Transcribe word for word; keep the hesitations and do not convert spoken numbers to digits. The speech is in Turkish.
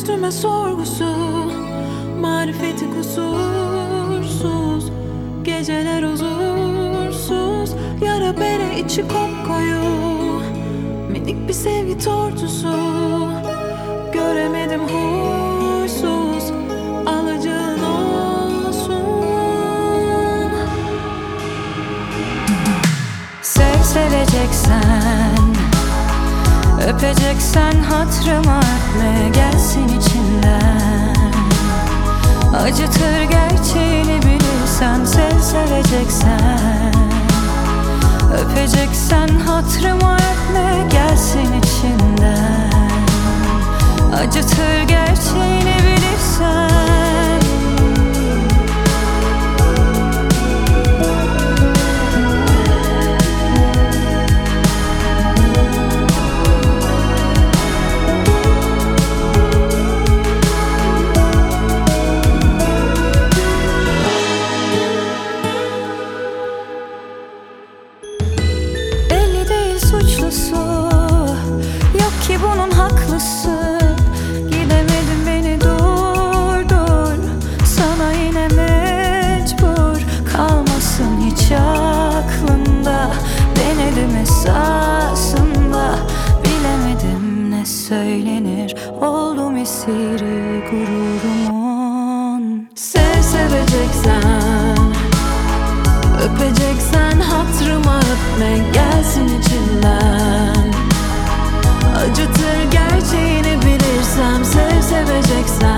üstüme sorgusu, marifeti kusursuz, geceler huzursuz, yara bere içi kopkoyu, minik bir sevgi tortusu. Göremedim huysuz, alıcın olsun. Sev seveceksen, öpeceksen hatırıma öpme gelsin içinden. Acıtır gerçeğini bilirsen, sev seveceksen, öpeceksen hatırıma öpme gelsin içinden. Acıtır gerçeğini bilirsen. Belli değil suçlusu, yok ki bunun haklısı. Gidemedim beni durdur, sana yine mecbur. Kalmasın hiç aklında, denedim esasında. Bilemedim ne söylenir, oldum esiri gururumun. Sev seveceksen, öpeceksen hatırıma öpme gelsin içinden. Acıtır gerçeğini bilirsem, sev seveceksen,